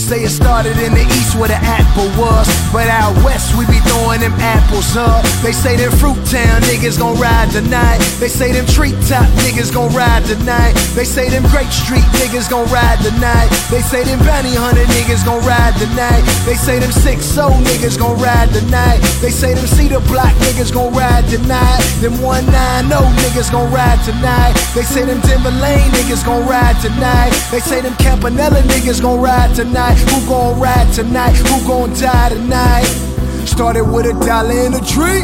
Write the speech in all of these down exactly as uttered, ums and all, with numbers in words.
Say it started in the east where the apple was, but out west we be throwing them apples up. They say them Fruit Town niggas gon' ride tonight. They say them Treetop niggas gon' ride tonight. They say them Grape Street niggas gon' ride tonight. They say them Bounty Hunter niggas gon' ride tonight. They say them six oh niggas gon' ride tonight. They say them Cedar Block niggas gon' ride tonight. Them one nine oh niggas gon' ride tonight. They say them Denver Lane niggas gon' ride tonight. They say them Campanella niggas gon' ride tonight. Who gon' ride tonight? Who gon' die tonight? Started with a dollar in a tree.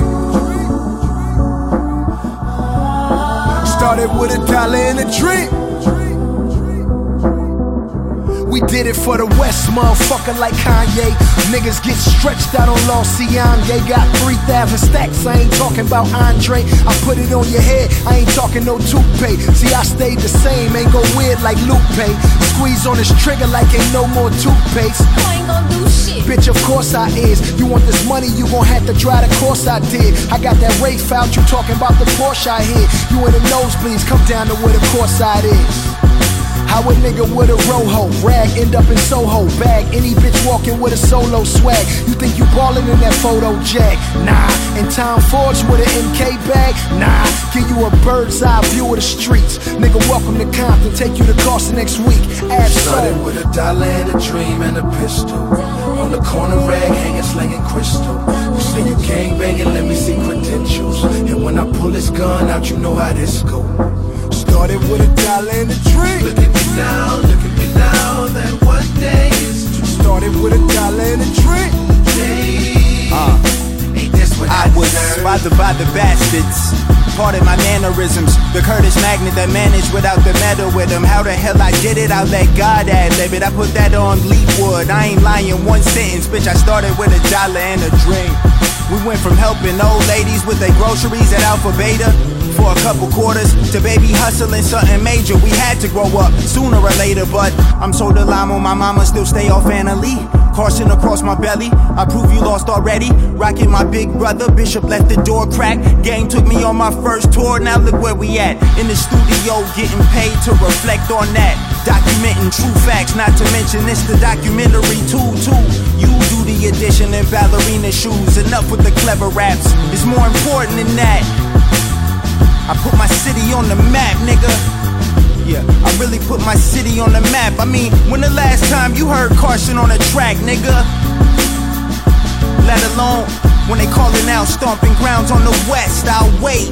Started with a dollar in a tree. We did it for the West, motherfucker, like Kanye. Niggas get stretched out on Los Ciange. Got three thousand stacks, I ain't talking about Andre. I put it on your head, I ain't talking no toupee. See, I stayed the same, ain't go weird like Lupe. Squeeze on this trigger like ain't no more toothpaste. I ain't gon' do shit. Bitch, of course I is. You want this money, you gon' have to try the course I did. I got that Wraith out, you talking about the Porsche I hit. You in the nosebleeds, come down to where the course side is. How a nigga with a roho rag end up in Soho bag? Any bitch walking with a solo swag. You think you ballin' in that photo jag? Nah. And Tom Ford's with an M K bag? Nah. Give you a bird's eye view of the streets. Nigga, welcome to Compton. Take you to Carson next week. Add started with a dollar and a dream and a pistol. On the corner rag hanging slinging crystal. You say you gang banging, let me see credentials. And when I pull this gun out, you know how this go. Started with a dollar in a tree. Look at me now, look at me now. That one day is true. Started with a dollar in a tree. Uh, ain't this what I, I was deserve? bothered by the bastards. Pardon my mannerisms. The Curtis Magnet that managed without the metal with him. How the hell I did it? I'll let God ad-lib it. I put that on Leafwood. I ain't lying one sentence, bitch. I started with a dollar and a dream. We went from helping old ladies with their groceries at Alpha Beta for a couple quarters to baby hustling something major. We had to grow up sooner or later, but I'm so Delamo, my mama still stay off Anna Lee. Caution across my belly, I prove you lost already. Rocking my big brother, Bishop left the door cracked. Game took me on my first tour, now look where we at. In the studio, getting paid to reflect on that. Documenting true facts, not to mention it's the documentary too, too. You do the addition in ballerina shoes. Enough with the clever raps, it's more important than that. I put my city on the map, nigga. Yeah, I really put my city on the map. I mean, when the last time you heard Carson on a track, nigga? Let alone when they callin' out stomping grounds on the west. I'll wait.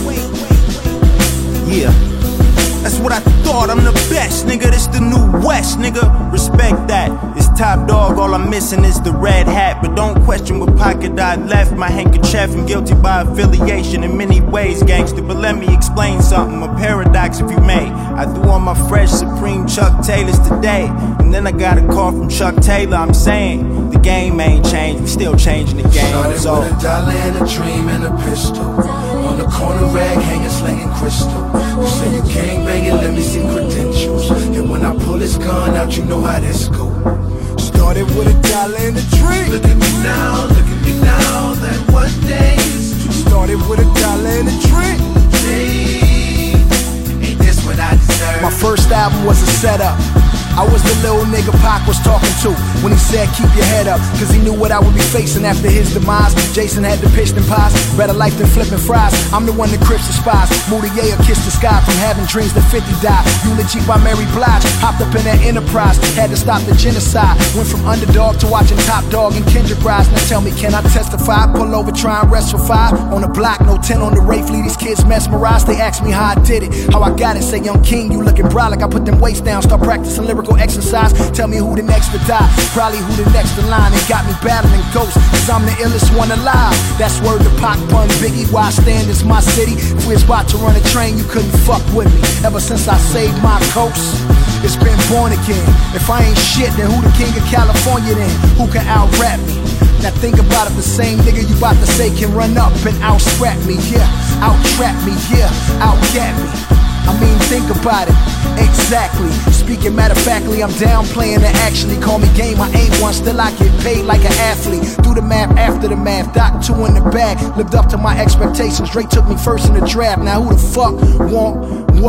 Yeah, that's what I thought. I'm the best, nigga. This the new West, nigga. Respect that. It's top dog. All I'm missing is the red hat. But don't question what pocket I left. My handkerchief. I'm guilty by affiliation in many ways, gangster. But let me explain something. A paradox, if you may. I threw on my fresh Supreme Chuck Taylors today, and then I got a call from Chuck Taylor. I'm saying the game ain't changed. We still changing the game. Started So with a dollar and a dream and a pistol. On the corner rag hanging slinging crystal. You say you gang banging, let me see credentials. And when I pull this gun out, you know how this go. Started with a dollar in a tree. Look at me now, look at me now. That one day is true. Started with a dollar in a tree. Ain't this what I deserve? My first album was a setup. I was the little nigga Pac was talking to when he said keep your head up, cause he knew what I would be facing after his demise. Jason had to pitch them pies, better life than flipping fries. I'm the one that crips the spies. Moutier kissed the sky from having dreams that fifty died. Eulogy by Mary Blige, hopped up in that Enterprise. Had to stop the genocide, went from underdog to watching Top Dog and Kendrick Rise. Now tell me, can I testify? Pull over, try and rest for five. On the block, no ten on the Wraith, leave these kids mesmerized. They ask me how I did it, how I got it. Say, young king, you looking bright like I put them weights down. Start practicing lyrical exercise. Tell me who the next to die, probably who the next in line. It got me battling ghosts, cause I'm the illest one alive. That's word to Pac, Bun, Biggie. Why I stand is my city. If we was about to run a train, you couldn't fuck with me. Ever since I saved my coast, it's been born again. If I ain't shit, then who the king of California then? Who can out-rap me? Now think about it, the same nigga you about to say can run up and out-scrap me, yeah. Out-trap me, yeah. Out-gat me. I mean, think about it, exactly. Speaking matter-of-factly, I'm downplaying to actually call me game. I ain't one, still I get paid like an athlete. Do the math after the math, Doc two in the bag. Lived up to my expectations, Drake took me first in the draft. Now who the fuck want what?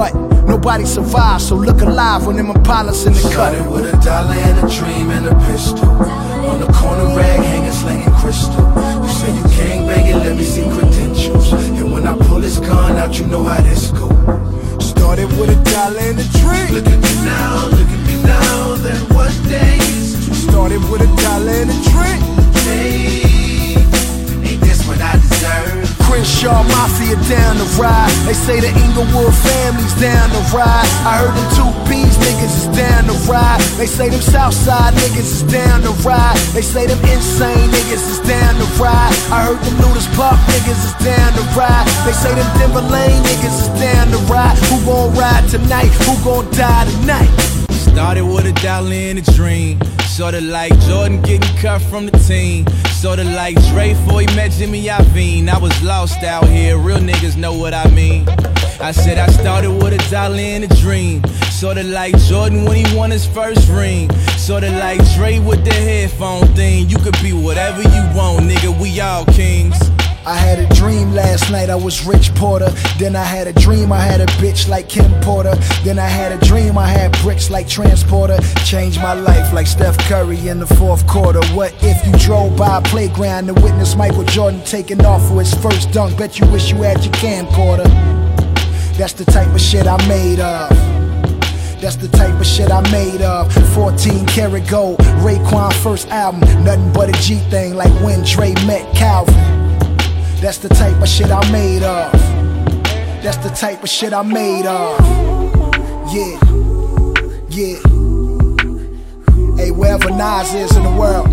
Nobody survives, so look alive when them Impalas in the cut. Started with a dollar and a dream and a pistol. On the corner rag hanging slinging crystal. You say you gang banging, let me see credentials. And when I pull this gun out, you know how this go. Started with a dollar and a dream. Look at me now, look at me now, then what day is two? Started with a dollar and a dream. Hey, ain't this what I deserve? Crenshaw Mafia down the ride. They say the Inglewood family's down the ride. I heard them two P's niggas is down the ride. They say them Southside niggas is down the ride. They say them insane niggas is down the ride. I heard them Looters Pop niggas is down the ride. They say them Denver Lane niggas is down the ride. Who gon' ride tonight? Who gon' die tonight? Started with a dollar and a dream. Sorta like Jordan getting cut from the team. Sorta like Dre before he met Jimmy Iovine. I was lost out here, real niggas know what I mean. I said I started with a dollar and a dream. Sorta like Jordan when he won his first ring. Sorta like Dre with the headphone thing. You could be whatever you want, nigga, we all kings. I had a dream last night I was Rich Porter. Then I had a dream I had a bitch like Kim Porter. Then I had a dream I had bricks like Transporter. Changed my life like Steph Curry in the fourth quarter. What if you drove by a playground and witnessed Michael Jordan taking off for his first dunk? Bet you wish you had your camcorder. That's the type of shit I made of. That's the type of shit I made of. fourteen karat gold, Raekwon first album. Nothing but a G thing like when Dre met Calvin. That's the type of shit I made of. That's the type of shit I made of. Yeah, yeah. Hey, wherever Nas is in the world,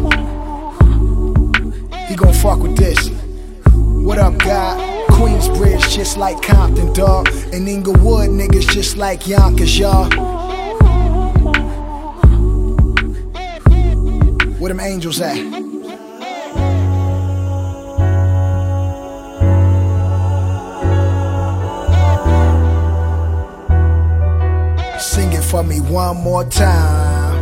he gon' fuck with this. What up, God? Queensbridge just like Compton, dawg. And Inglewood niggas just like Yonkers, y'all. Where them angels at? Sing it for me one more time.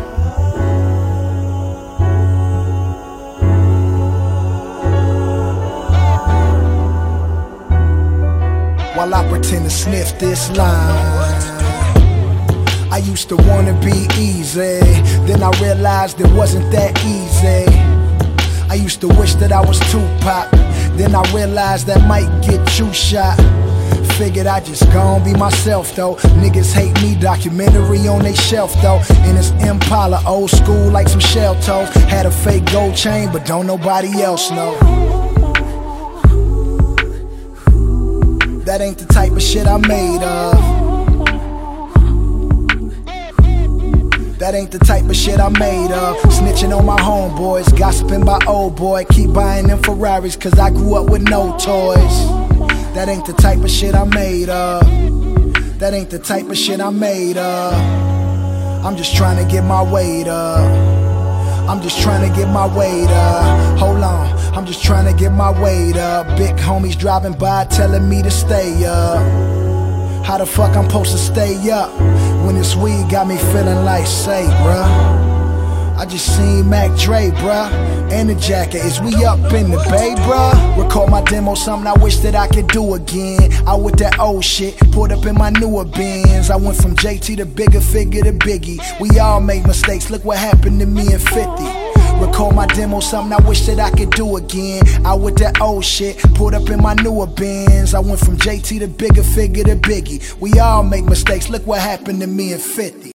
While I pretend to sniff this line. I used to wanna be easy, then I realized it wasn't that easy. I used to wish that I was Tupac, then I realized that might get you shot. Figured I just gon' be myself though. Niggas hate me, documentary on they shelf though. And it's Impala, old school like some shell toes. Had a fake gold chain, but don't nobody else know. That ain't the type of shit I made of. That ain't the type of shit I made of. Snitching on my homeboys, gossiping by old boy. Keep buying them Ferraris cause I grew up with no toys. That ain't the type of shit I made of. That ain't the type of shit I made of. I'm just trying to get my weight up. I'm just trying to get my weight up. Hold on, I'm just trying to get my weight up. Big homies driving by telling me to stay up. How the fuck I'm supposed to stay up when this weed got me feeling like, say, bruh, I just seen Mac Dre, bruh, and the jacket. Is we up in the bay, bruh? Record my demo, something I wish that I could do again. I with that old shit, put up in my newer bins. I went from J T to bigger figure to Biggie. We all make mistakes, look what happened to me and fifty. Record my demo, something I wish that I could do again. I with that old shit, put up in my newer bins. I went from J T to bigger figure to Biggie. We all make mistakes, look what happened to me and fifty.